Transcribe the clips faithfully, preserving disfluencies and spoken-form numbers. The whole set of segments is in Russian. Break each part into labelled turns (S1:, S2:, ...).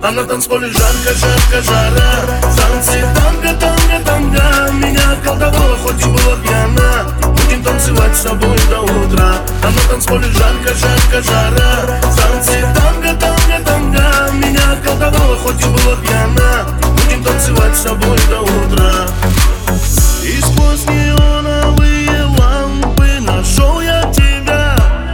S1: А на танцполе жарко, жарко, жара. Танцы, танго, танго, танго. Меня колдовала, хоть и была пьяна. Будем танцевать с тобой до утра. А на танцполе жарко, жарко, жара. Танцы, танго, танго, танго. Меня колдовала, хоть и была пьяна. Будем танцевать с тобой до утра. И сквозь неоновые лампы нашел я тебя.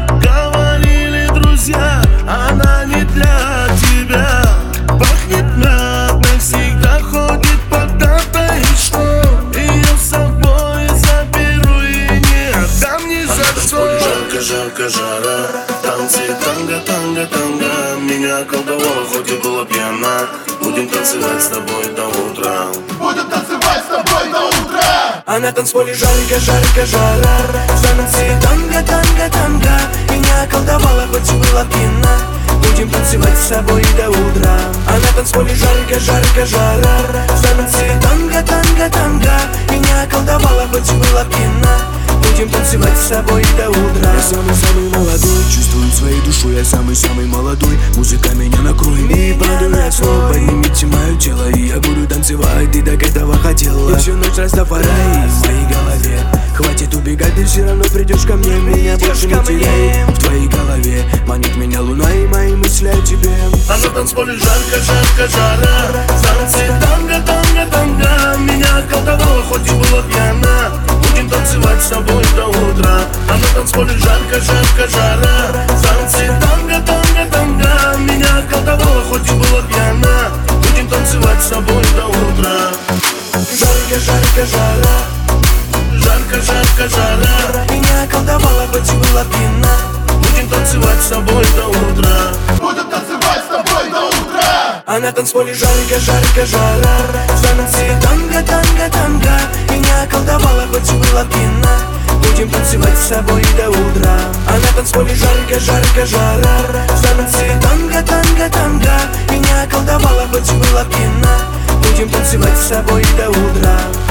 S1: Говорили друзья, она не для тебя. Пахнет мятно, всегда ходит под датой. И что? Ее с собой заберу и не отдам ни за что. Жарко, жарко, жара. Танцы, танго, танго, танго. Меня колдовала, хоть и была пьяна. Будем танцевать с тобой до утра.
S2: Будем танцевать с тобой до утра.
S1: А на танцполе жарко, жарко, жара. Танцы, танго, танго, танго. Меня колдовала, хоть и была пьяна. Будем танцевать с собой до утра. А на танцполе жарко, жарко, жара. Танцы, танго, танго, танго. Меня колдовала, хоть и была пьяна. Будем танцевать с собой до утра.
S3: Я самый-самый молодой, чувствую своей душой. Я самый-самый молодой, музыка меня накроет. И продует снова, поднимите мое тело. И я буду танцевать, ты так этого хотела. И всю ночь Растафари в моей голове. Хватит убегать, ты все равно придешь ко мне. Меня больше не теряй. В твоей голове манит меня луна и мои мысли о тебе.
S1: А на танцполе жарко, жарко, жара. Танцы, танго, танго, танго. Меня колдовала, хоть и была пьяна. Будем танцевать с тобой до утра. А на танцполе жарко, жарко, жара. Танцы, танго, танго, танго. Меня колдовала, хоть и была пьяна. Будем танцевать с тобой до утра. Жарко, жарко, жара. Жарко, жарко, жара. Меня колдовала, хоть и была пьяна. Будем танцевать с тобой до утра.
S2: Будем танцевать с тобой до утра.
S1: А на танцполе жарко, жарко, жара. Танцы, танго, танго, танго. Меня колдовала, хоть и была пьяна. Будем танцевать с собой до утра. А на танцполе жарко, жарко, жара. Танцы, танго, танго, танго. Меня колдовала, хоть и была пьяна. Будем танцевать с собой до утра.